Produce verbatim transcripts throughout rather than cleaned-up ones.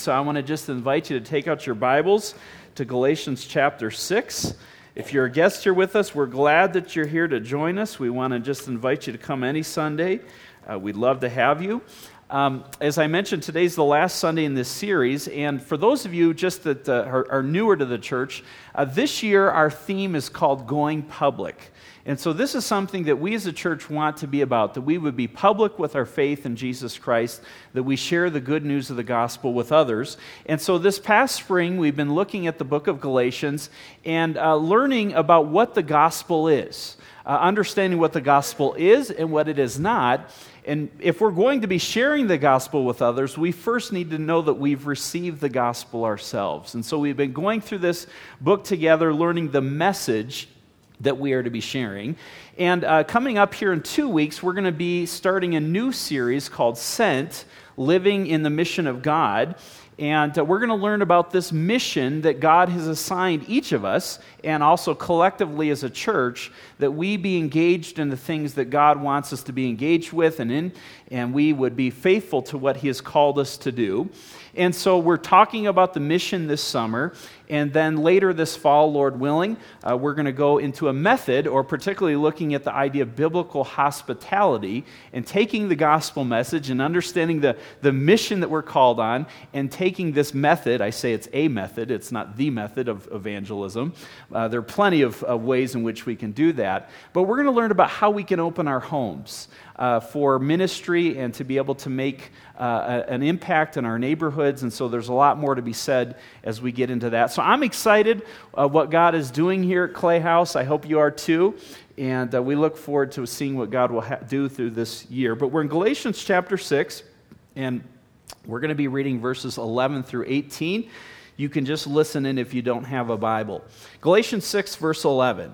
so I want to just invite you to take out your Bibles to Galatians chapter six. If you're a guest here with us, we're glad that you're here to join us. We want to just invite you to come any Sunday. Uh, we'd love to have you. Um, as I mentioned, today's the last Sunday in this series, and for those of you just that uh, are, are newer to the church, uh, this year our theme is called Going Public. And so this is something that we as a church want to be about, that we would be public with our faith in Jesus Christ, that we share the good news of the gospel with others. And so this past spring, we've been looking at the book of Galatians and uh, learning about what the gospel is, uh, understanding what the gospel is and what it is not. And if we're going to be sharing the gospel with others, we first need to know that we've received the gospel ourselves. And so we've been going through this book together, learning the message that we are to be sharing. And uh, coming up here in two weeks, we're going to be starting a new series called Sent, Living in the Mission of God. And uh, we're going to learn about this mission that God has assigned each of us, and also collectively as a church, that we be engaged in the things that God wants us to be engaged with, and in, and we would be faithful to what He has called us to do. And so we're talking about the mission this summer, and then later this fall, Lord willing, uh, we're going to go into a method, or particularly looking at the idea of biblical hospitality, and taking the gospel message and understanding the, the mission that we're called on, and taking this method, I say it's a method, it's not the method of evangelism. Uh, there are plenty of, of ways in which we can do that, but we're going to learn about how we can open our homes Uh, for ministry and to be able to make uh, a, an impact in our neighborhoods. And so there's a lot more to be said as we get into that. So I'm excited uh, what God is doing here at Clay House. I hope you are too. And uh, we look forward to seeing what God will ha- do through this year. But we're in Galatians chapter six, and we're going to be reading verses eleven through eighteen. You can just listen in if you don't have a Bible. Galatians six, verse eleven.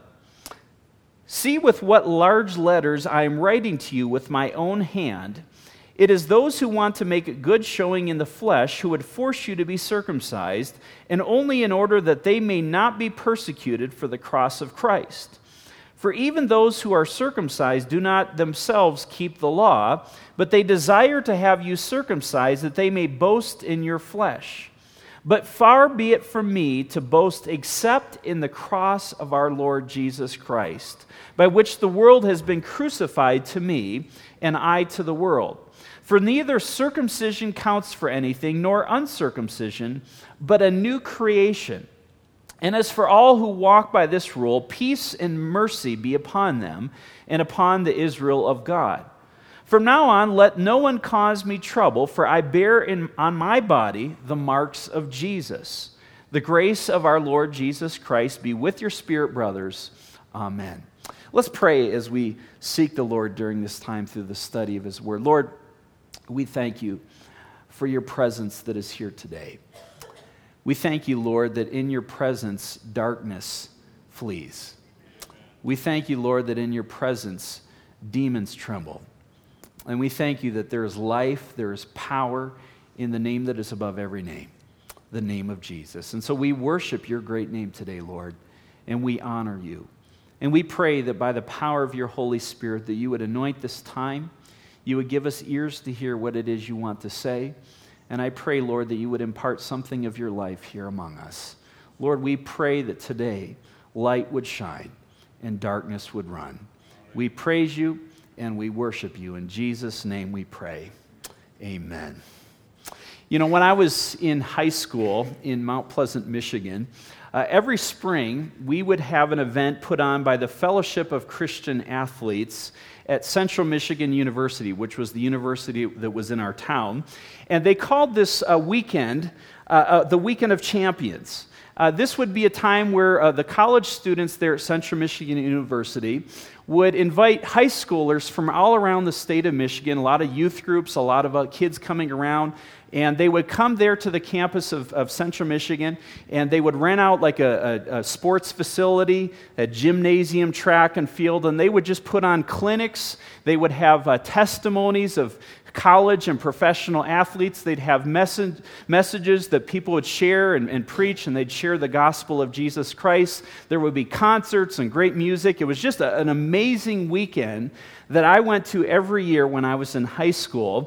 See with what large letters I am writing to you with my own hand. It is those who want to make a good showing in the flesh who would force you to be circumcised, and only in order that they may not be persecuted for the cross of Christ. For even those who are circumcised do not themselves keep the law, but they desire to have you circumcised that they may boast in your flesh. But far be it from me to boast except in the cross of our Lord Jesus Christ, by which the world has been crucified to me, and I to the world. For neither circumcision counts for anything, nor uncircumcision, but a new creation. And as for all who walk by this rule, peace and mercy be upon them, and upon the Israel of God. From now on, let no one cause me trouble, for I bear in, on my body the marks of Jesus. The grace of our Lord Jesus Christ be with your spirit, brothers. Amen. Let's pray as we seek the Lord during this time through the study of His Word. Lord, we thank you for your presence that is here today. We thank you, Lord, that in your presence, darkness flees. We thank you, Lord, that in your presence, demons tremble. And we thank you that there is life, there is power in the name that is above every name, the name of Jesus. And so we worship your great name today, Lord, and we honor you. And we pray that by the power of your Holy Spirit that you would anoint this time, you would give us ears to hear what it is you want to say. And I pray, Lord, that you would impart something of your life here among us. Lord, we pray that today light would shine and darkness would run. We praise you and we worship you. In Jesus' name we pray. Amen. You know, when I was in high school in Mount Pleasant, Michigan, uh, every spring we would have an event put on by the Fellowship of Christian Athletes at Central Michigan University, which was the university that was in our town. And they called this uh, weekend uh, uh, the Weekend of Champions. Uh, this would be a time where uh, the college students there at Central Michigan University would invite high schoolers from all around the state of Michigan, a lot of youth groups, a lot of uh, kids coming around, and they would come there to the campus of, of Central Michigan, and they would rent out like a, a, a sports facility, a gymnasium, track and field, and they would just put on clinics. They would have uh, testimonies of college and professional athletes. They'd have message, messages that people would share and, and preach, and they'd share the gospel of Jesus Christ. There would be concerts and great music. It was just a, an amazing weekend that I went to every year when I was in high school.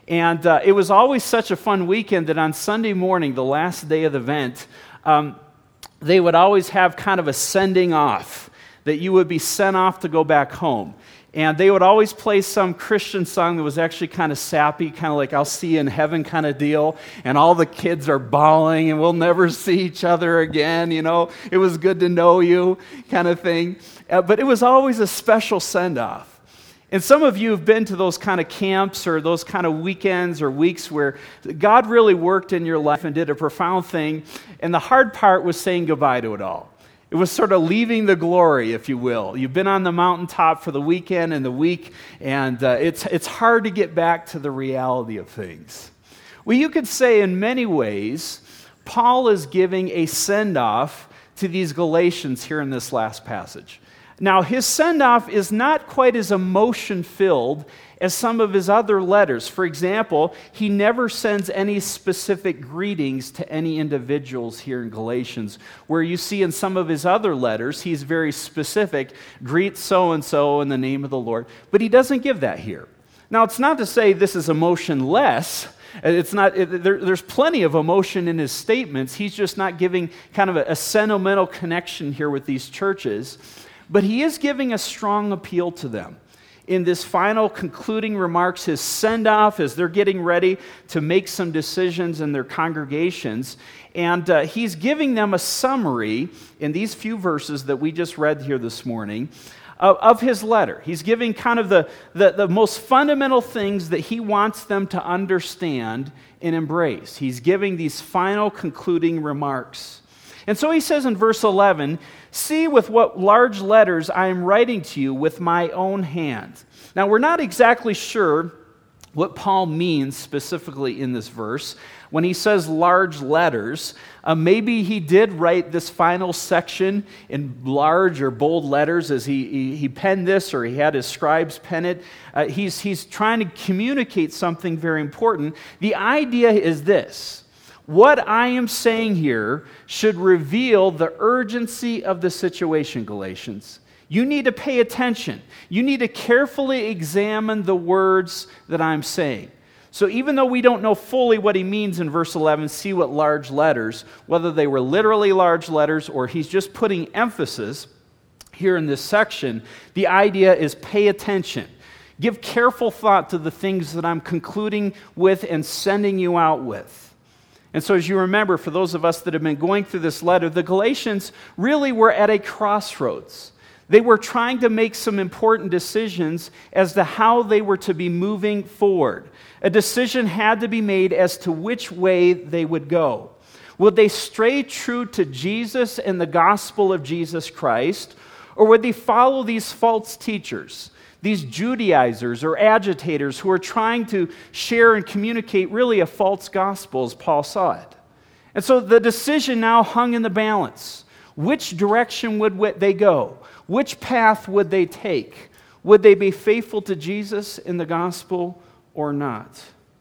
And uh, it was always such a fun weekend that on Sunday morning, the last day of the event, um, they would always have kind of a sending off, that you would be sent off to go back home. And they would always play some Christian song that was actually kind of sappy, kind of like I'll see you in heaven kind of deal. And all the kids are bawling and we'll never see each other again, you know. It was good to know you kind of thing. Uh, but it was always a special send-off. And some of you have been to those kind of camps or those kind of weekends or weeks where God really worked in your life and did a profound thing. And the hard part was saying goodbye to it all. It was sort of leaving the glory, if you will. You've been on the mountaintop for the weekend and the week, and uh, it's, it's hard to get back to the reality of things. Well, you could say in many ways, Paul is giving a send-off to these Galatians here in this last passage. Now, his send-off is not quite as emotion-filled as some of his other letters. For example, he never sends any specific greetings to any individuals here in Galatians, where you see in some of his other letters, he's very specific, greet so-and-so in the name of the Lord, but he doesn't give that here. Now, it's not to say this is emotionless. It's not. It, there, there's plenty of emotion in his statements. He's just not giving kind of a, a sentimental connection here with these churches. But he is giving a strong appeal to them. In this final concluding remarks, his send-off as they're getting ready to make some decisions in their congregations. And uh, he's giving them a summary in these few verses that we just read here this morning of, of his letter. He's giving kind of the, the, the most fundamental things that he wants them to understand and embrace. He's giving these final concluding remarks. And so he says in verse eleven, "See with what large letters I am writing to you with my own hand." Now, we're not exactly sure what Paul means specifically in this verse. When he says large letters, uh, maybe he did write this final section in large or bold letters as he, he, he penned this, or he had his scribes pen it. Uh, he's, he's trying to communicate something very important. The idea is this. What I am saying here should reveal the urgency of the situation, Galatians. You need to pay attention. You need to carefully examine the words that I'm saying. So even though we don't know fully what he means in verse eleven, see what large letters, whether they were literally large letters or he's just putting emphasis here in this section, the idea is pay attention. Give careful thought to the things that I'm concluding with and sending you out with. And so as you remember, for those of us that have been going through this letter, the Galatians really were at a crossroads. They were trying to make some important decisions as to how they were to be moving forward. A decision had to be made as to which way they would go. Would they stray true to Jesus and the gospel of Jesus Christ, or would they follow these false teachers? These Judaizers or agitators who are trying to share and communicate really a false gospel as Paul saw it. And so the decision now hung in the balance. Which direction would they go? Which path would they take? Would they be faithful to Jesus in the gospel or not?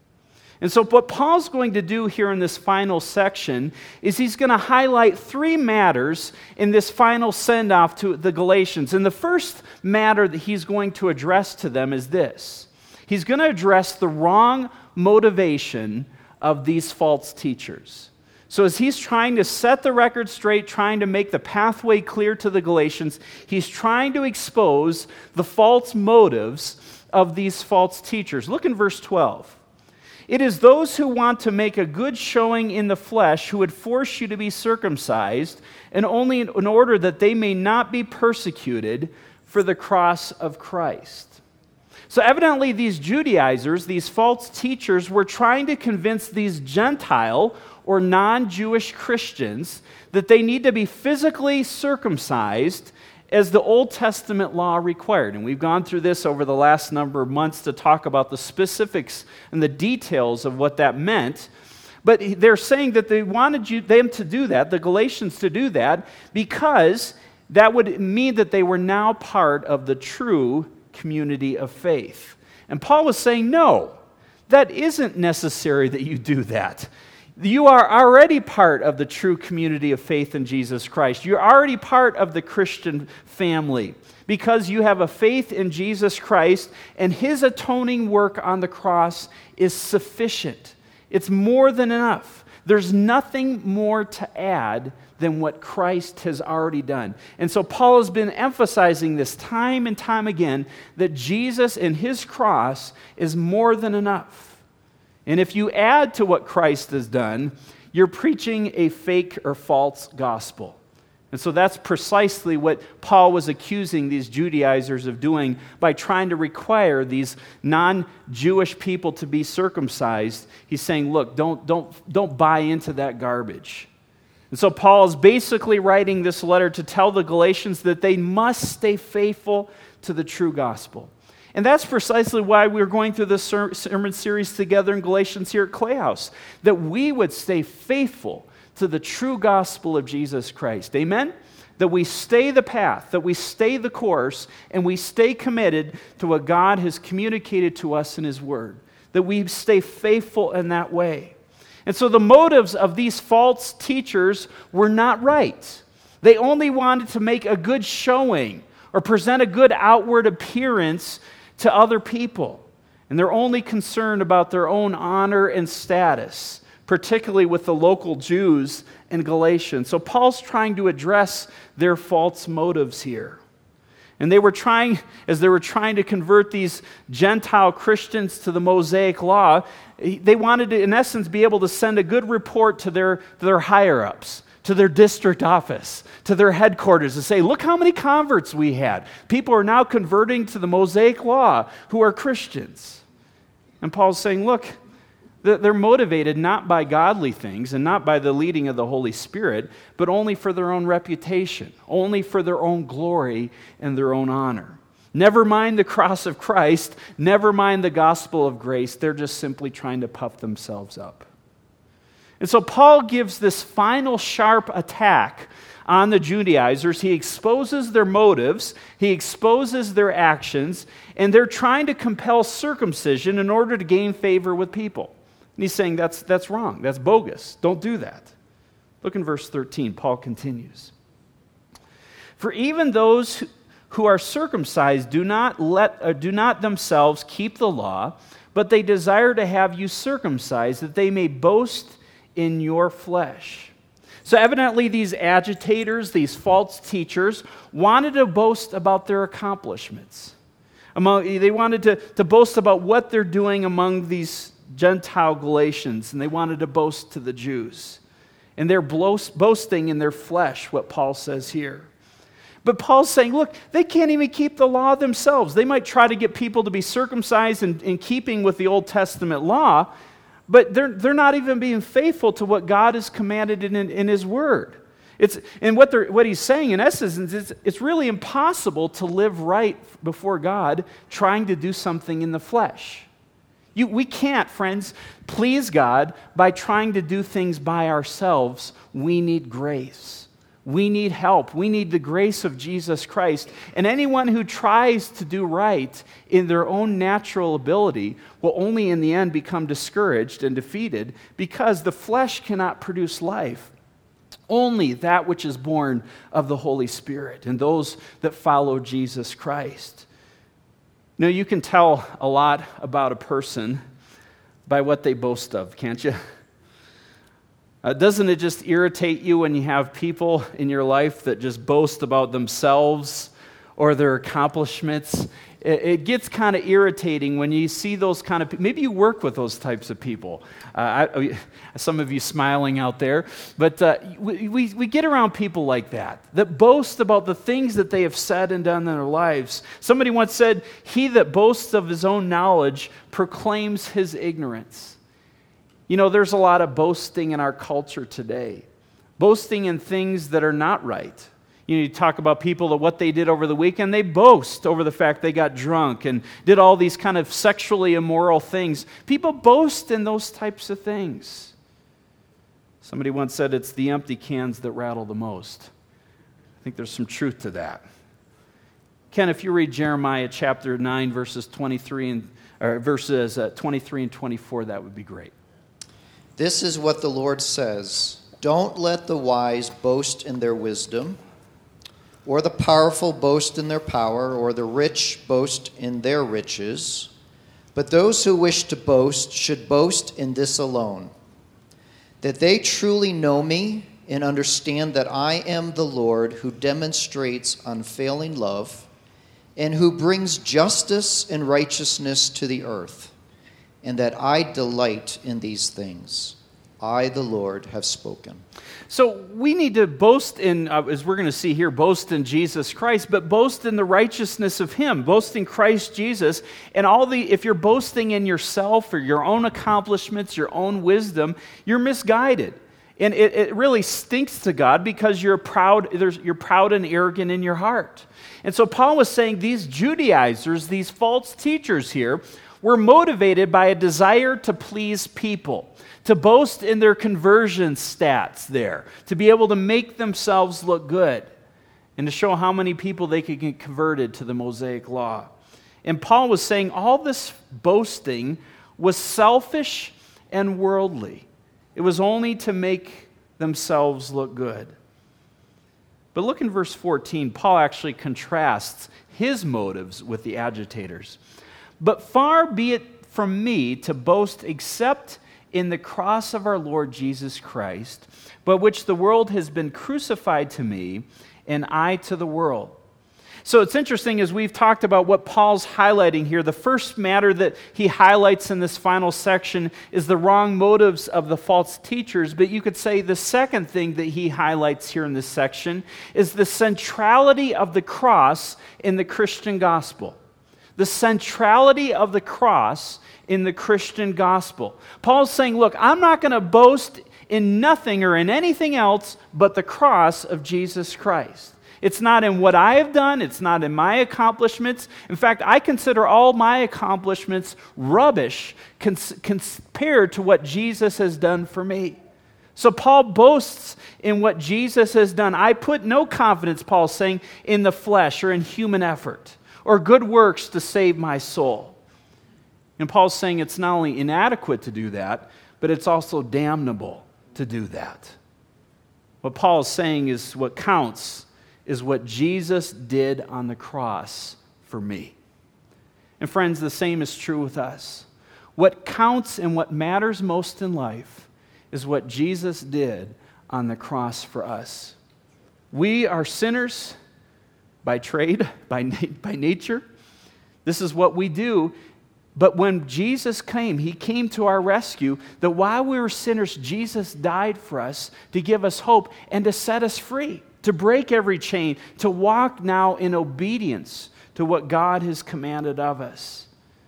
And so what Paul's going to do here in this final section is he's going to highlight three matters in this final send-off to the Galatians. And the first matter that he's going to address to them is this. He's going to address the wrong motivation of these false teachers. So as he's trying to set the record straight, trying to make the pathway clear to the Galatians, he's trying to expose the false motives of these false teachers. Look in verse twelve. "It is those who want to make a good showing in the flesh who would force you to be circumcised, and only in order that they may not be persecuted for the cross of Christ." So evidently these Judaizers, these false teachers, were trying to convince these Gentile or non-Jewish Christians that they need to be physically circumcised as the Old Testament law required. And we've gone through this over the last number of months to talk about the specifics and the details of what that meant. But they're saying that they wanted you, them to do that, the Galatians to do that, because that would mean that they were now part of the true community of faith. And Paul was saying, no, that isn't necessary that you do that. You are already part of the true community of faith in Jesus Christ. You're already part of the Christian family because you have a faith in Jesus Christ, and His atoning work on the cross is sufficient. It's more than enough. There's nothing more to add than what Christ has already done. And so Paul has been emphasizing this time and time again, that Jesus and His cross is more than enough. And if you add to what Christ has done, you're preaching a fake or false gospel. And so that's precisely what Paul was accusing these Judaizers of doing by trying to require these non-Jewish people to be circumcised. He's saying, look, don't, don't, don't buy into that garbage. And so Paul is basically writing this letter to tell the Galatians that they must stay faithful to the true gospel. And that's precisely why we're going through this sermon series together in Galatians here at Clay House, that we would stay faithful to the true gospel of Jesus Christ. Amen? That we stay the path, that we stay the course, and we stay committed to what God has communicated to us in His Word. That we stay faithful in that way. And so the motives of these false teachers were not right. They only wanted to make a good showing or present a good outward appearance to other people. And they're only concerned about their own honor and status, particularly with the local Jews in Galatia. So Paul's trying to address their false motives here. And they were trying, as they were trying to convert these Gentile Christians to the Mosaic Law, they wanted to, in essence, be able to send a good report to their, to their higher-ups, to their district office, to their headquarters, to say, look how many converts we had. People are now converting to the Mosaic Law who are Christians. And Paul's saying, look, they're motivated not by godly things and not by the leading of the Holy Spirit, but only for their own reputation, only for their own glory and their own honor. Never mind the cross of Christ, never mind the gospel of grace. They're just simply trying to puff themselves up. And so Paul gives this final sharp attack on the Judaizers. He exposes their motives, he exposes their actions, and they're trying to compel circumcision in order to gain favor with people. And he's saying that's, that's wrong, that's bogus, don't do that. Look in verse thirteen, Paul continues. For even those who are circumcised do not, let, uh, do not themselves keep the law, but they desire to have you circumcised, that they may boast in your flesh. So evidently these agitators, these false teachers, wanted to boast about their accomplishments. Among, they wanted to, to boast about what they're doing among these Gentile Galatians, and they wanted to boast to the Jews. And they're boasting in their flesh, what Paul says here. But Paul's saying, look, they can't even keep the law themselves. They might try to get people to be circumcised in, in keeping with the Old Testament law, but they're, they're not even being faithful to what God has commanded in, in, in His Word. It's, and what, they're, what he's saying, in essence, is it's, it's really impossible to live right before God trying to do something in the flesh. You, we can't, friends, please God by trying to do things by ourselves. We need grace. We need help. We need the grace of Jesus Christ. And anyone who tries to do right in their own natural ability will only in the end become discouraged and defeated, because the flesh cannot produce life. Only that which is born of the Holy Spirit and those that follow Jesus Christ. Now, you can tell a lot about a person by what they boast of, can't you? Uh, doesn't it just irritate you when you have people in your life that just boast about themselves or their accomplishments? It, it gets kind of irritating when you see those kind of people. Maybe you work with those types of people. Uh, I, some of you smiling out there. But uh, we, we, we get around people like that, that boast about the things that they have said and done in their lives. Somebody once said, "He that boasts of his own knowledge proclaims his ignorance." You know, there's a lot of boasting in our culture today. Boasting in things that are not right. You know, you talk about people that what they did over the weekend, they boast over the fact they got drunk and did all these kind of sexually immoral things. People boast in those types of things. Somebody once said it's the empty cans that rattle the most. I think there's some truth to that. Ken, if you read Jeremiah chapter nine, verses twenty-three and or verses uh, twenty-three and twenty-four, that would be great. This is what the Lord says: don't let the wise boast in their wisdom, or the powerful boast in their power, or the rich boast in their riches. But those who wish to boast should boast in this alone, that they truly know me and understand that I am the Lord, who demonstrates unfailing love and who brings justice and righteousness to the earth, and that I delight in these things. I, the Lord, have spoken. So we need to boast in, uh, as we're going to see here, boast in Jesus Christ, but boast in the righteousness of Him, boast in Christ Jesus. And all the, if you're boasting in yourself or your own accomplishments, your own wisdom, you're misguided. And it, it really stinks to God because you're proud, there's, you're proud and arrogant in your heart. And so Paul was saying these Judaizers, these false teachers here, were motivated by a desire to please people, to boast in their conversion stats there, to be able to make themselves look good, and to show how many people they could get converted to the Mosaic Law. And Paul was saying all this boasting was selfish and worldly. It was only to make themselves look good. But look in verse fourteen. Paul actually contrasts his motives with the agitators. But far be it from me to boast except in the cross of our Lord Jesus Christ, but which the world has been crucified to me, and I to the world. So it's interesting as we've talked about what Paul's highlighting here. The first matter that he highlights in this final section is the wrong motives of the false teachers. But you could say the second thing that he highlights here in this section is the centrality of the cross in the Christian gospel. The centrality of the cross in the Christian gospel. Paul's saying, look, I'm not going to boast in nothing or in anything else but the cross of Jesus Christ. It's not in what I have done. It's not in my accomplishments. In fact, I consider all my accomplishments rubbish cons- compared to what Jesus has done for me. So Paul boasts in what Jesus has done. I put no confidence, Paul's saying, in the flesh or in human effort or good works to save my soul. And Paul's saying it's not only inadequate to do that, but it's also damnable to do that. What Paul is saying is what counts is what Jesus did on the cross for me. And friends, the same is true with us. What counts and what matters most in life is what Jesus did on the cross for us. We are sinners by trade, by, na- by nature. This is what we do. But when Jesus came, He came to our rescue, that while we were sinners, Jesus died for us to give us hope and to set us free, to break every chain, to walk now in obedience to what God has commanded of us.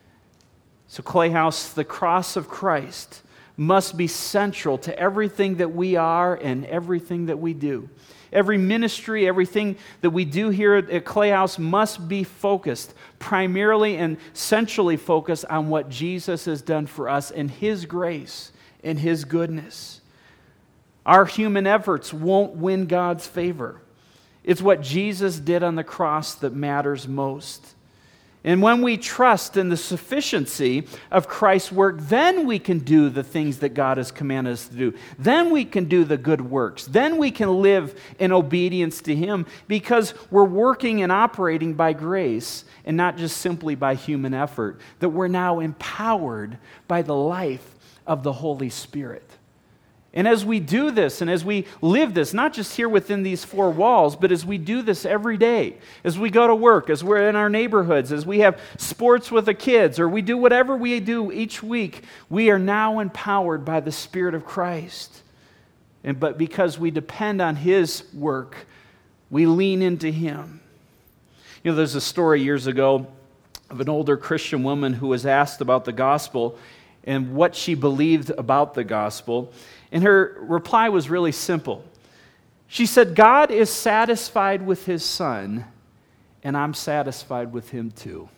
So, Clay House, the cross of Christ must be central to everything that we are and everything that we do. Every ministry, everything that we do here at Clay House must be focused, primarily and centrally focused on what Jesus has done for us and His grace and His goodness. Our human efforts won't win God's favor. It's what Jesus did on the cross that matters most. And when we trust in the sufficiency of Christ's work, then we can do the things that God has commanded us to do. Then we can do the good works. Then we can live in obedience to Him because we're working and operating by grace and not just simply by human effort, that we're now empowered by the life of the Holy Spirit. And as we do this and as we live this, not just here within these four walls, but as we do this every day, as we go to work, as we're in our neighborhoods, as we have sports with the kids, or we do whatever we do each week, we are now empowered by the Spirit of Christ. And but because we depend on His work, we lean into Him. You know, there's a story years ago of an older Christian woman who was asked about the gospel and what she believed about the gospel. And her reply was really simple. She said, God is satisfied with His Son, and I'm satisfied with Him too.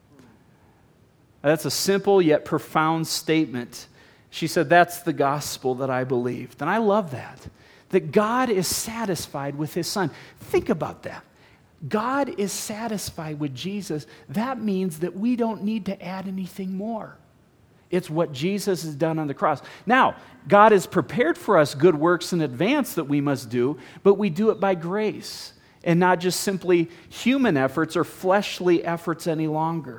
That's a simple yet profound statement. She said, that's the gospel that I believed. And I love that, that God is satisfied with His Son. Think about that. God is satisfied with Jesus. That means that we don't need to add anything more. It's what Jesus has done on the cross. Now, God has prepared for us good works in advance that we must do, but we do it by grace and not just simply human efforts or fleshly efforts any longer.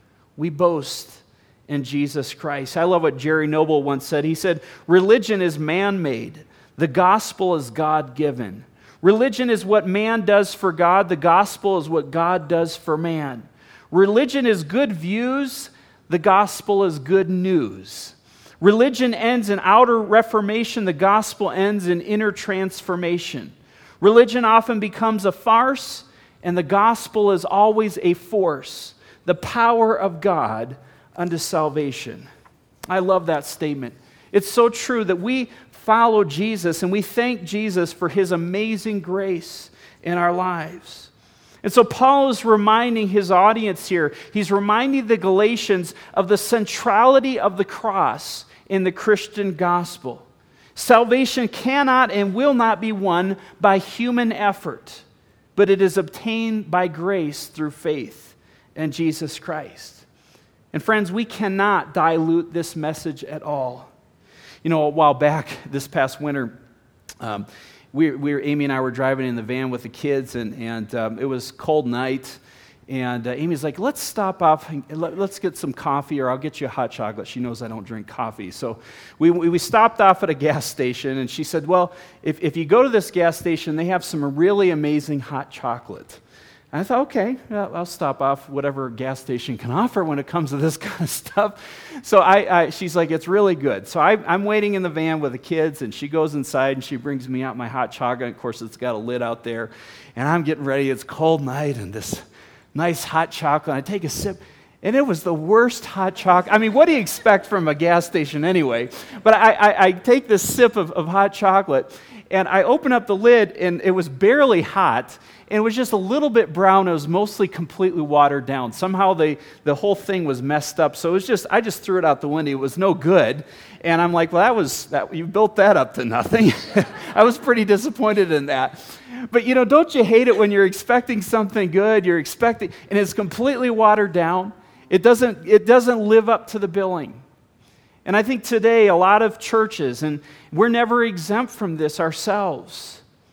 We boast in Jesus Christ. I love what Jerry Noble once said. He said, religion is man-made. The gospel is God-given. Religion is what man does for God. The gospel is what God does for man. Religion is good views. The gospel is good news. Religion ends in outer reformation. The gospel ends in inner transformation. Religion often becomes a farce, and the gospel is always a force, the power of God unto salvation. I love that statement. It's so true that we follow Jesus and we thank Jesus for his amazing grace in our lives. And so Paul is reminding his audience here, he's reminding the Galatians of the centrality of the cross in the Christian gospel. Salvation cannot and will not be won by human effort, but it is obtained by grace through faith in Jesus Christ. And friends, we cannot dilute this message at all. You know, a while back, this past winter, um, we, we were, Amy and I were driving in the van with the kids, and, and um, it was a cold night, and uh, Amy's like, let's stop off and let, let's get some coffee, or I'll get you a hot chocolate. She knows I don't drink coffee. So we, we stopped off at a gas station, and she said, well, if, if you go to this gas station, they have some really amazing hot chocolate. And I thought, okay, I'll stop off whatever gas station can offer when it comes to this kind of stuff. So I, I she's like, it's really good. So I, I'm waiting in the van with the kids, and she goes inside, and she brings me out my hot chocolate. Of course, it's got a lid out there, and I'm getting ready. It's a cold night, and this nice hot chocolate. I take a sip, and it was the worst hot chocolate. I mean, what do you expect from a gas station anyway? But I, I, I take this sip of, of hot chocolate, and I open up the lid, and it was barely hot, and it was just a little bit brown. It was mostly completely watered down. Somehow they, the whole thing was messed up. So it was just, I just threw it out the window. It was no good. And I'm like, well, that was, that, you built that up to nothing. I was pretty disappointed in that. But, you know, don't you hate it when you're expecting something good, you're expecting, and it's completely watered down? It doesn't, it doesn't live up to the billing. And I think today a lot of churches, and we're never exempt from this ourselves,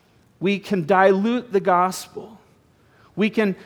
we can dilute the gospel. We can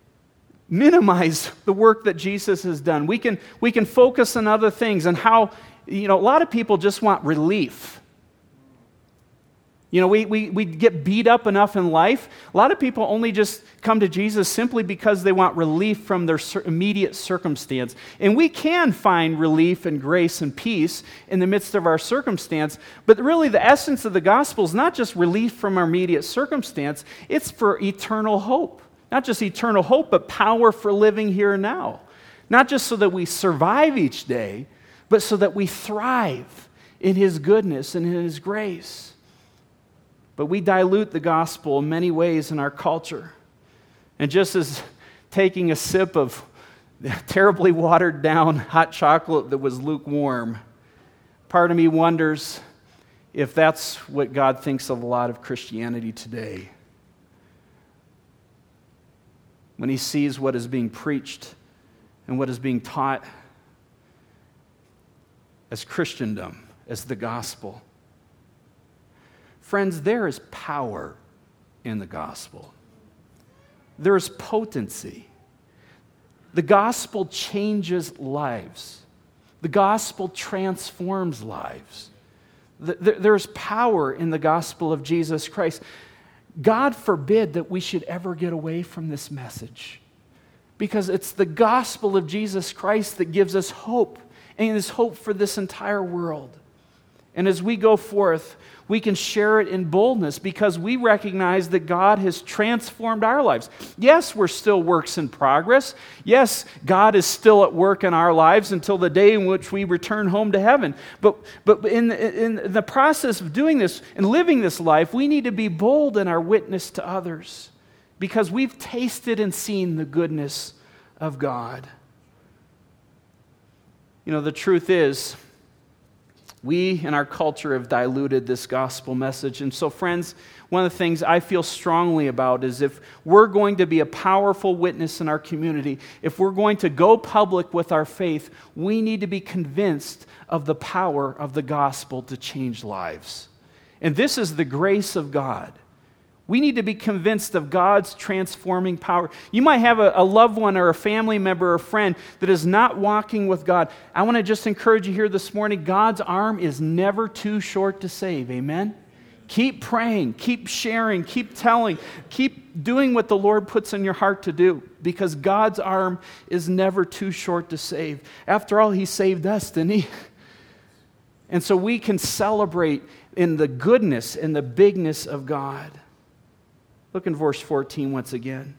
minimize the work that Jesus has done. We can, we can focus on other things and how, you know, a lot of people just want relief. You know, we, we, we get beat up enough in life. A lot of people only just come to Jesus simply because they want relief from their immediate circumstance. And we can find relief and grace and peace in the midst of our circumstance. But really the essence of the gospel is not just relief from our immediate circumstance. It's for eternal hope. Not just eternal hope, but power for living here and now. Not just so that we survive each day, but so that we thrive in his goodness and in his grace. But we dilute the gospel in many ways in our culture. And just as taking a sip of terribly watered down hot chocolate that was lukewarm, part of me wonders if that's what God thinks of a lot of Christianity today. When he sees what is being preached and what is being taught as Christendom, as the gospel. Friends, there is power in the gospel. There is potency. The gospel changes lives. The gospel transforms lives. There's power in the gospel of Jesus Christ. God forbid that we should ever get away from this message, because it's the gospel of Jesus Christ that gives us hope, and is hope for this entire world. And as we go forth, we can share it in boldness because we recognize that God has transformed our lives. Yes, we're still works in progress. Yes, God is still at work in our lives until the day in which we return home to heaven. But, but in, the, in the process of doing this and living this life, we need to be bold in our witness to others because we've tasted and seen the goodness of God. You know, the truth is, We in our culture have diluted this gospel message. And so, friends, one of the things I feel strongly about is if we're going to be a powerful witness in our community, if we're going to go public with our faith, we need to be convinced of the power of the gospel to change lives. And this is the grace of God. We need to be convinced of God's transforming power. You might have a, a loved one or a family member or a friend that is not walking with God. I want to just encourage you here this morning, God's arm is never too short to save. Amen? Keep praying, keep sharing, keep telling, keep doing what the Lord puts in your heart to do, because God's arm is never too short to save. After all, He saved us, didn't He? And so we can celebrate in the goodness and the bigness of God. Look in verse fourteen once again.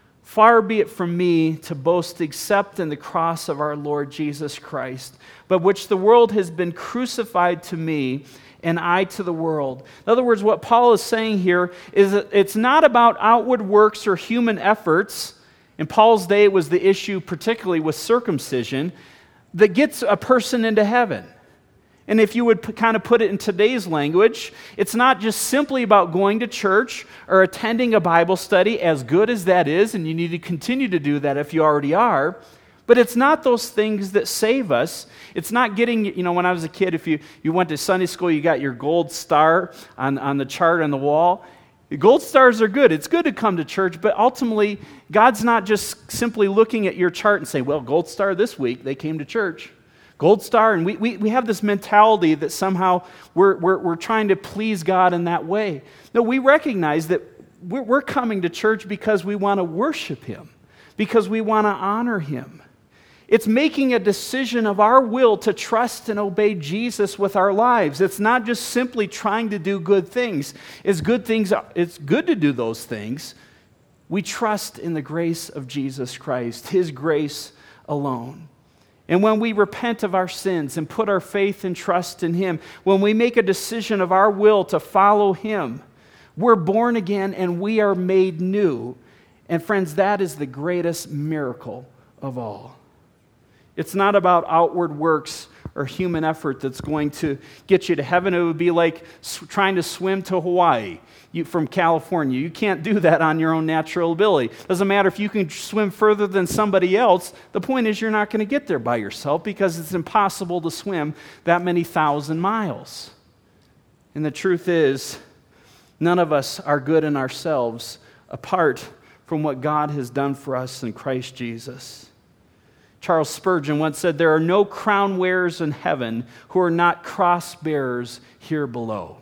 Far be it from me to boast except in the cross of our Lord Jesus Christ, but which the world has been crucified to me, and I to the world. In other words, what Paul is saying here is that it's not about outward works or human efforts. In Paul's day, it was the issue, particularly with circumcision, that gets a person into heaven. And if you would p- kind of put it in today's language, it's not just simply about going to church or attending a Bible study, as good as that is, and you need to continue to do that if you already are. But it's not those things that save us. It's not getting, you know, when I was a kid, if you, you went to Sunday school, you got your gold star on, on the chart on the wall. The gold stars are good. It's good to come to church, but ultimately, God's not just simply looking at your chart and saying, well, gold star this week, they came to church. Gold star, and we, we, we have this mentality that somehow we're, we're, we're trying to please God in that way. No, we recognize that we're, we're coming to church because we want to worship Him, because we want to honor Him. It's making a decision of our will to trust and obey Jesus with our lives. It's not just simply trying to do good things. It's good things. It's good to do those things. We trust in the grace of Jesus Christ, His grace alone. And when we repent of our sins and put our faith and trust in Him, when we make a decision of our will to follow Him, we're born again and we are made new. And friends, that is the greatest miracle of all. It's not about outward works or human effort that's going to get you to heaven. It would be like trying to swim to Hawaii you, from California. You can't do that on your own natural ability. Doesn't matter if you can swim further than somebody else. The point is you're not going to get there by yourself because it's impossible to swim that many thousand miles. And the truth is, none of us are good in ourselves apart from what God has done for us in Christ Jesus. Charles Spurgeon once said, there are no crown wearers in heaven who are not cross bearers here below.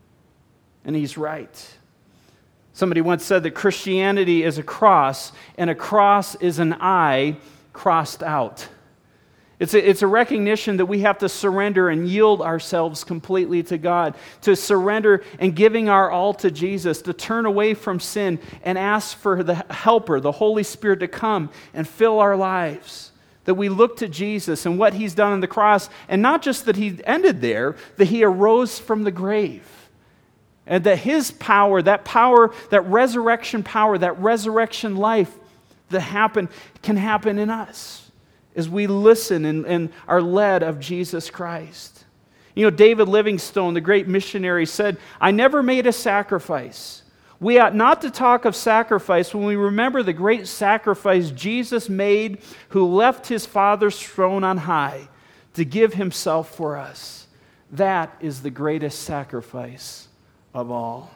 And he's right. Somebody once said that Christianity is a cross, and a cross is an I crossed out. It's a, it's a recognition that we have to surrender and yield ourselves completely to God, to surrender and giving our all to Jesus, to turn away from sin and ask for the Helper, the Holy Spirit, to come and fill our lives. That we look to Jesus and what He's done on the cross, and not just that He ended there, that He arose from the grave. And that His power, that power, that resurrection power, that resurrection life that happened, can happen in us as we listen and, and are led of Jesus Christ. You know, David Livingstone, the great missionary, said, I never made a sacrifice. We ought not to talk of sacrifice when we remember the great sacrifice Jesus made, who left His Father's throne on high to give Himself for us. That is the greatest sacrifice of all.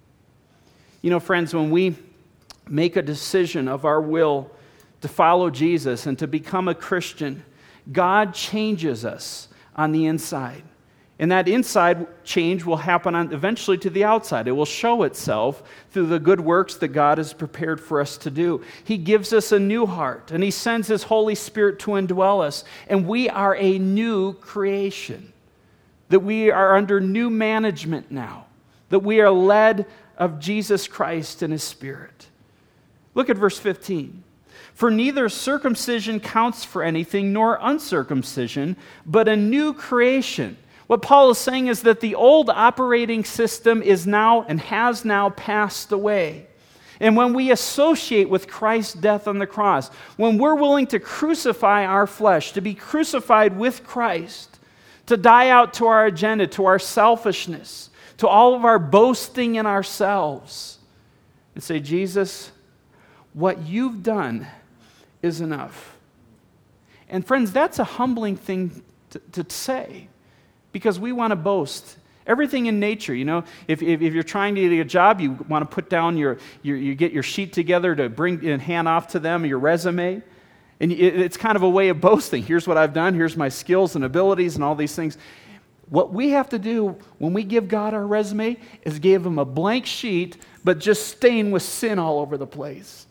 You know, friends, when we make a decision of our will to follow Jesus and to become a Christian, God changes us on the inside. And that inside change will happen on, eventually to the outside. It will show itself through the good works that God has prepared for us to do. He gives us a new heart, and He sends His Holy Spirit to indwell us. And we are a new creation, that we are under new management now, that we are led of Jesus Christ and His Spirit. Look at verse fifteen. For neither circumcision counts for anything, nor uncircumcision, but a new creation. What Paul is saying is that the old operating system is now and has now passed away. And when we associate with Christ's death on the cross, when we're willing to crucify our flesh, to be crucified with Christ, to die out to our agenda, to our selfishness, to all of our boasting in ourselves, and say, Jesus, what you've done is enough. And friends, that's a humbling thing to, to say, because we want to boast. Everything in nature, you know, if, if, if you're trying to get a job, you want to put down your, your, you get your sheet together to bring and hand off to them, your resume. And it, it's kind of a way of boasting. Here's what I've done. Here's my skills and abilities and all these things. What we have to do when we give God our resume is give him a blank sheet, but just stained with sin all over the place.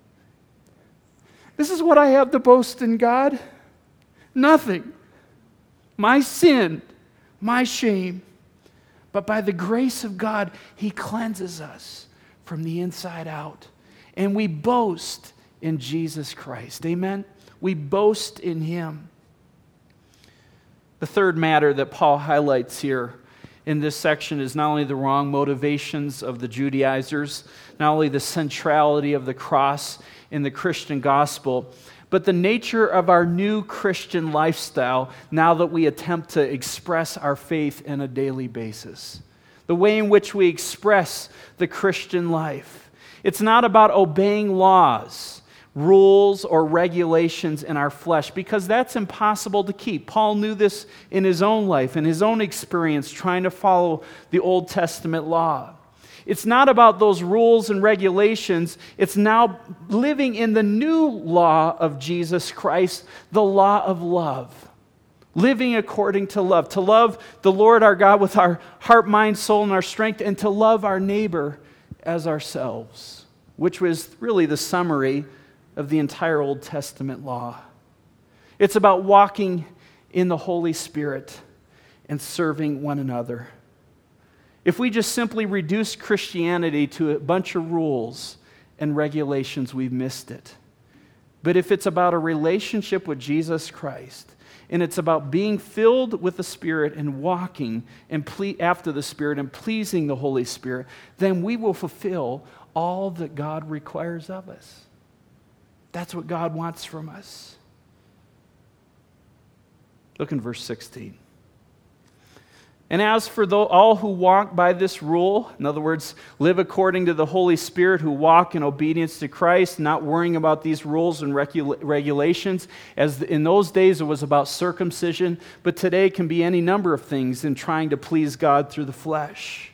This is what I have to boast in God. Nothing. My sin, my shame. But by the grace of God, he cleanses us from the inside out. And we boast in Jesus Christ. Amen? We boast in him. The third matter that Paul highlights here in this section is not only the wrong motivations of the Judaizers, not only the centrality of the cross in the Christian gospel, but the nature of our new Christian lifestyle now that we attempt to express our faith in a daily basis. The way in which we express the Christian life. It's not about obeying laws, rules, or regulations in our flesh, because that's impossible to keep. Paul knew this in his own life, in his own experience, trying to follow the Old Testament law. It's not about those rules and regulations. It's now living in the new law of Jesus Christ, the law of love. Living according to love. To love the Lord our God with our heart, mind, soul, and our strength, and to love our neighbor as ourselves, which was really the summary of the entire Old Testament law. It's about walking in the Holy Spirit and serving one another. If we just simply reduce Christianity to a bunch of rules and regulations, we've missed it. But if it's about a relationship with Jesus Christ, and it's about being filled with the Spirit and walking and ple- after the Spirit and pleasing the Holy Spirit, then we will fulfill all that God requires of us. That's what God wants from us. Look in verse sixteen. And as for the, all who walk by this rule, in other words, live according to the Holy Spirit, who walk in obedience to Christ, not worrying about these rules and regula- regulations, as in those days it was about circumcision, but today it can be any number of things in trying to please God through the flesh.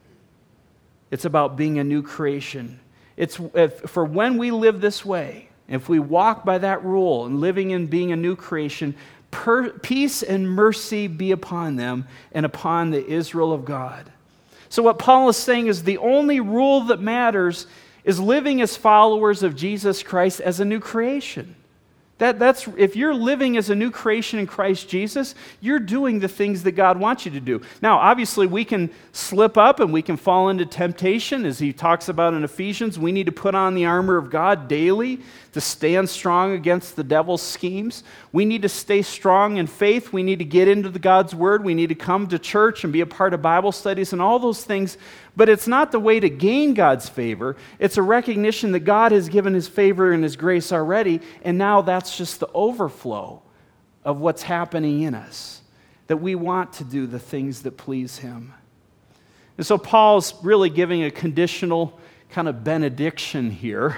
It's about being a new creation. It's if, for when we live this way, if we walk by that rule and living in being a new creation, Per, peace and mercy be upon them and upon the Israel of God. So what Paul is saying is the only rule that matters is living as followers of Jesus Christ as a new creation. That, that's, if you're living as a new creation in Christ Jesus, you're doing the things that God wants you to do. Now, obviously, we can slip up and we can fall into temptation. As he talks about in Ephesians, we need to put on the armor of God daily to stand strong against the devil's schemes. We need to stay strong in faith. We need to get into the God's Word. We need to come to church and be a part of Bible studies and all those things. But it's not the way to gain God's favor. It's a recognition that God has given his favor and his grace already, and now that's just the overflow of what's happening in us, that we want to do the things that please him. And so Paul's really giving a conditional kind of benediction here.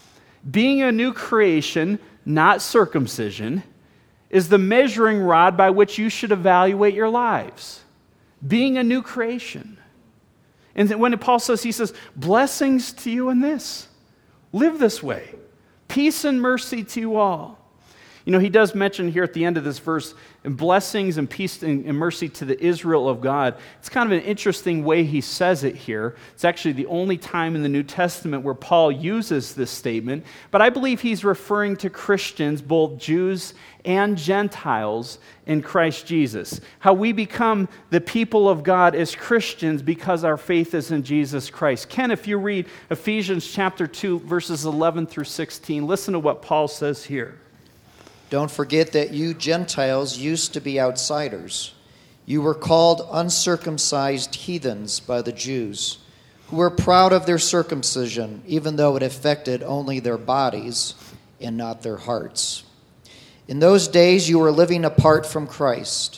Being a new creation, not circumcision, is the measuring rod by which you should evaluate your lives. Being a new creation. And when Paul says, he says, blessings to you in this. Live this way. Peace and mercy to you all. You know, he does mention here at the end of this verse, blessings and peace and mercy to the Israel of God. It's kind of an interesting way he says it here. It's actually the only time in the New Testament where Paul uses this statement. But I believe he's referring to Christians, both Jews and Gentiles in Christ Jesus. How we become the people of God as Christians because our faith is in Jesus Christ. Ken, if you read Ephesians chapter two, verses eleven through sixteen, listen to what Paul says here. Don't forget that you Gentiles used to be outsiders. You were called uncircumcised heathens by the Jews, who were proud of their circumcision, even though it affected only their bodies and not their hearts. In those days you were living apart from Christ.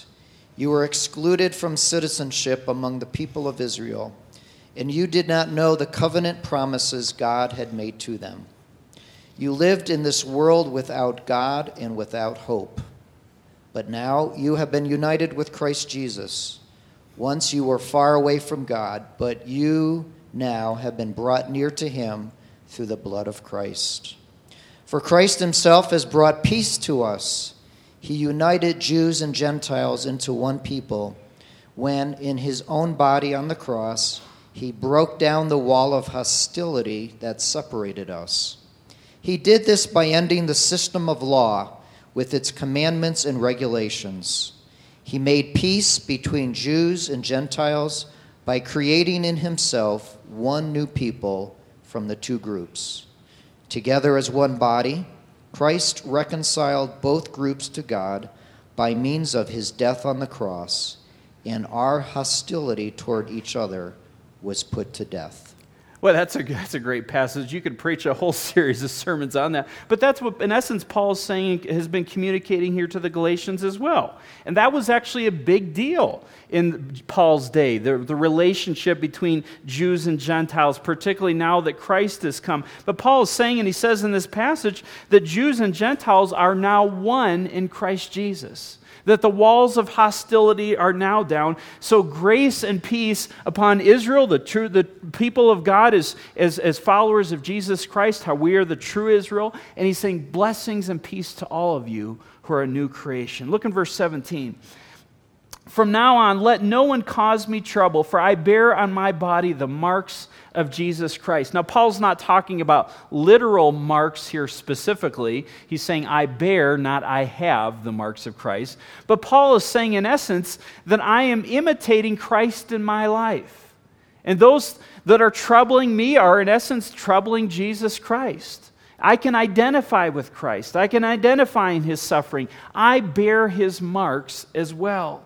You were excluded from citizenship among the people of Israel, and you did not know the covenant promises God had made to them. You lived in this world without God and without hope. But now you have been united with Christ Jesus. Once you were far away from God, but you now have been brought near to him through the blood of Christ. For Christ himself has brought peace to us. He united Jews and Gentiles into one people when, in his own body on the cross, he broke down the wall of hostility that separated us. He did this by ending the system of law with its commandments and regulations. He made peace between Jews and Gentiles by creating in himself one new people from the two groups. Together as one body, Christ reconciled both groups to God by means of his death on the cross, and our hostility toward each other was put to death. Well, that's a, that's a great passage. You could preach a whole series of sermons on that. But that's what, in essence, Paul is saying, has been communicating here to the Galatians as well. And that was actually a big deal in Paul's day, the, the relationship between Jews and Gentiles, particularly now that Christ has come. But Paul is saying, and he says in this passage, that Jews and Gentiles are now one in Christ Jesus. That the walls of hostility are now down. So grace and peace upon Israel, the true, the people of God as, as, as followers of Jesus Christ, how we are the true Israel. And he's saying blessings and peace to all of you who are a new creation. Look in verse seventeen. From now on, let no one cause me trouble, for I bear on my body the marks of Jesus Christ. Now, Paul's not talking about literal marks here specifically. He's saying, I bear, not I have, the marks of Christ. But Paul is saying, in essence, that I am imitating Christ in my life. And those that are troubling me are, in essence, troubling Jesus Christ. I can identify with Christ. I can identify in his suffering. I bear his marks as well.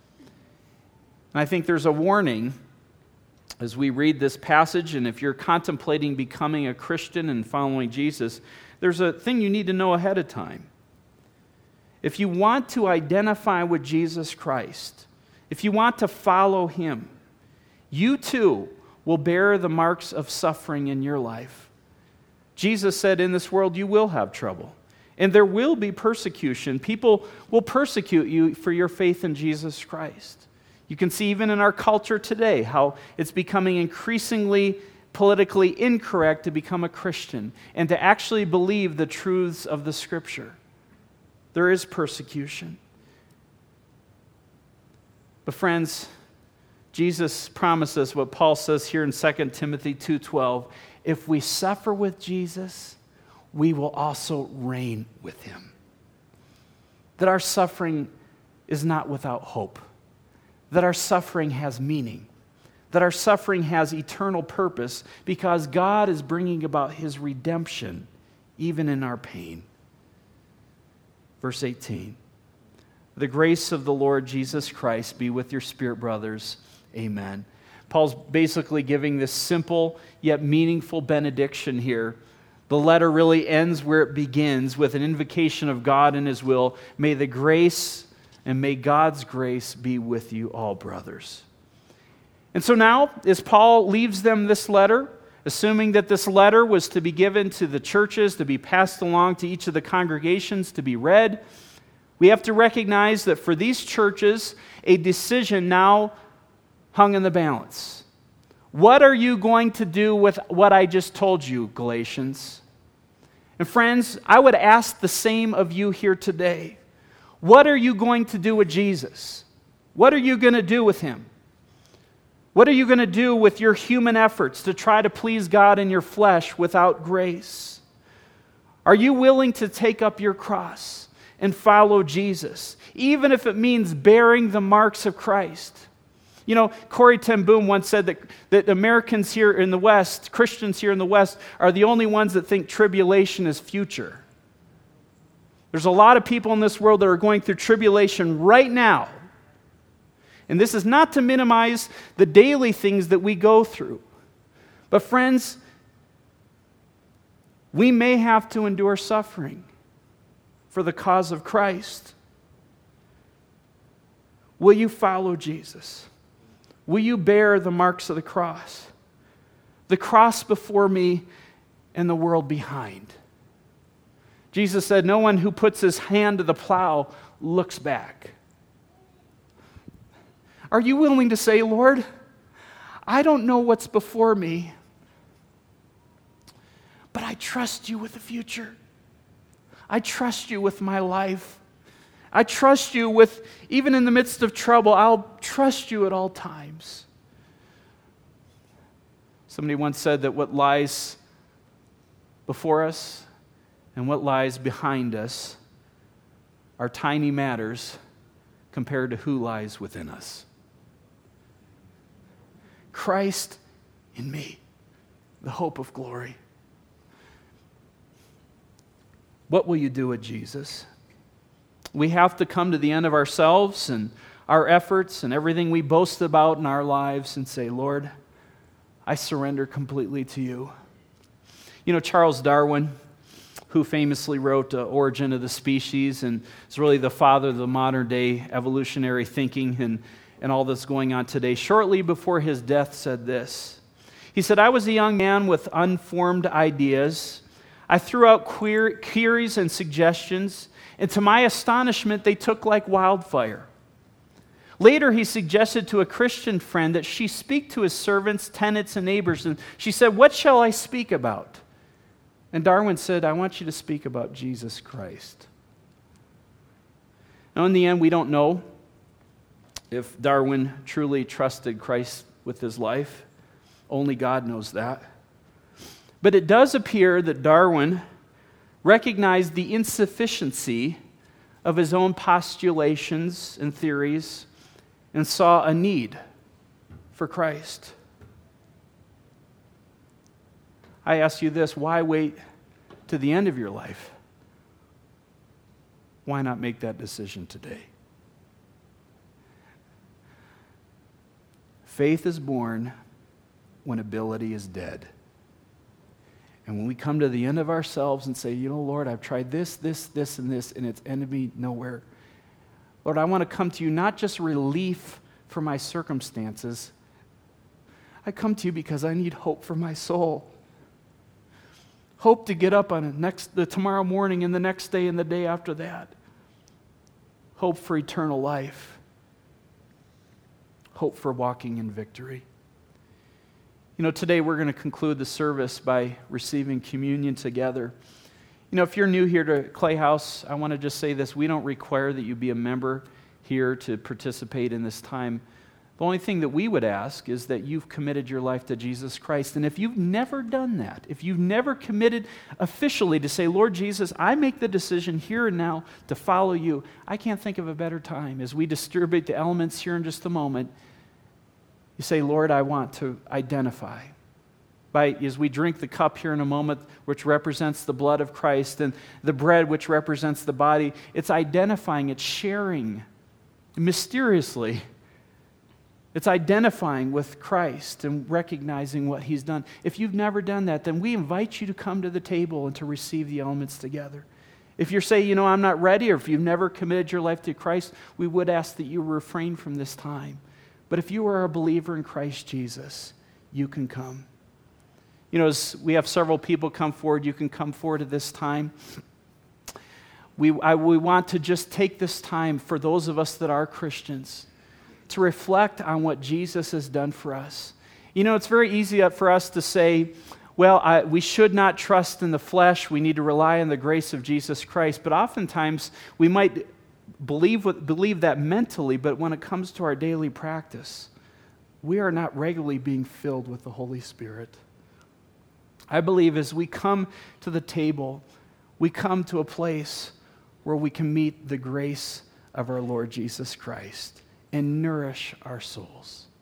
And I think there's a warning as we read this passage, and if you're contemplating becoming a Christian and following Jesus, there's a thing you need to know ahead of time. If you want to identify with Jesus Christ, if you want to follow him, you too will bear the marks of suffering in your life. Jesus said, in this world you will have trouble, and there will be persecution. People will persecute you for your faith in Jesus Christ. You can see even in our culture today how it's becoming increasingly politically incorrect to become a Christian and to actually believe the truths of the Scripture. There is persecution. But friends, Jesus promised us what Paul says here in Second Timothy two twelve. If we suffer with Jesus, we will also reign with him. That our suffering is not without hope. That our suffering has meaning, that our suffering has eternal purpose because God is bringing about his redemption even in our pain. Verse eighteen, the grace of the Lord Jesus Christ be with your spirit, brothers. Amen. Paul's basically giving this simple yet meaningful benediction here. The letter really ends where it begins with an invocation of God and his will. May the grace and may God's grace be with you all, brothers. And so now, as Paul leaves them this letter, assuming that this letter was to be given to the churches, to be passed along to each of the congregations, to be read, we have to recognize that for these churches, a decision now hung in the balance. What are you going to do with what I just told you, Galatians? And friends, I would ask the same of you here today. What are you going to do with Jesus? What are you going to do with him? What are you going to do with your human efforts to try to please God in your flesh without grace? Are you willing to take up your cross and follow Jesus, even if it means bearing the marks of Christ? You know, Corrie ten Boom once said that, that Americans here in the West, Christians here in the West, are the only ones that think tribulation is future. There's a lot of people in this world that are going through tribulation right now. And this is not to minimize the daily things that we go through. But friends, we may have to endure suffering for the cause of Christ. Will you follow Jesus? Will you bear the marks of the cross? The cross before me and the world behind. Jesus said, no one who puts his hand to the plow looks back. Are you willing to say, Lord, I don't know what's before me, but I trust you with the future. I trust you with my life. I trust you with, even in the midst of trouble, I'll trust you at all times. Somebody once said that what lies before us and what lies behind us are tiny matters compared to who lies within us. Christ in me, the hope of glory. What will you do with Jesus? We have to come to the end of ourselves and our efforts and everything we boast about in our lives and say, Lord, I surrender completely to you. You know, Charles Darwin, who famously wrote uh, Origin of the Species and is really the father of the modern day evolutionary thinking and, and all that's going on today, shortly before his death said this. He said, I was a young man with unformed ideas. I threw out queer, queries and suggestions, and to my astonishment, they took like wildfire. Later, he suggested to a Christian friend that she speak to his servants, tenants, and neighbors, and she said, what shall I speak about? And Darwin said, I want you to speak about Jesus Christ. Now, in the end, we don't know if Darwin truly trusted Christ with his life. Only God knows that. But it does appear that Darwin recognized the insufficiency of his own postulations and theories and saw a need for Christ. I ask you this, why wait to the end of your life? Why not make that decision today? Faith is born when ability is dead. And when we come to the end of ourselves and say, you know, Lord, I've tried this, this, this, and this, and it's ended me nowhere. Lord, I want to come to you, not just relief for my circumstances. I come to you because I need hope for my soul. Hope to get up on the next, the tomorrow morning and the next day and the day after that. Hope for eternal life. Hope for walking in victory. You know, today we're going to conclude the service by receiving communion together. You know, if you're new here to Clay House, I want to just say this. We don't require that you be a member here to participate in this time. The only thing that we would ask is that you've committed your life to Jesus Christ. And if you've never done that, if you've never committed officially to say, Lord Jesus, I make the decision here and now to follow you, I can't think of a better time. As we distribute the elements here in just a moment, you say, Lord, I want to identify. By, as we drink the cup here in a moment, which represents the blood of Christ, and the bread, which represents the body, it's identifying, it's sharing mysteriously. It's identifying with Christ and recognizing what He's done. If you've never done that, then we invite you to come to the table and to receive the elements together. If you're saying, you know, I'm not ready, or if you've never committed your life to Christ, we would ask that you refrain from this time. But if you are a believer in Christ Jesus, you can come. You know, as we have several people come forward, you can come forward at this time. We, I, we want to just take this time for those of us that are Christians to reflect on what Jesus has done for us. You know, it's very easy for us to say, well, I, we should not trust in the flesh. We need to rely on the grace of Jesus Christ. But oftentimes, we might believe, believe that mentally, but when it comes to our daily practice, we are not regularly being filled with the Holy Spirit. I believe as we come to the table, we come to a place where we can meet the grace of our Lord Jesus Christ and nourish our souls.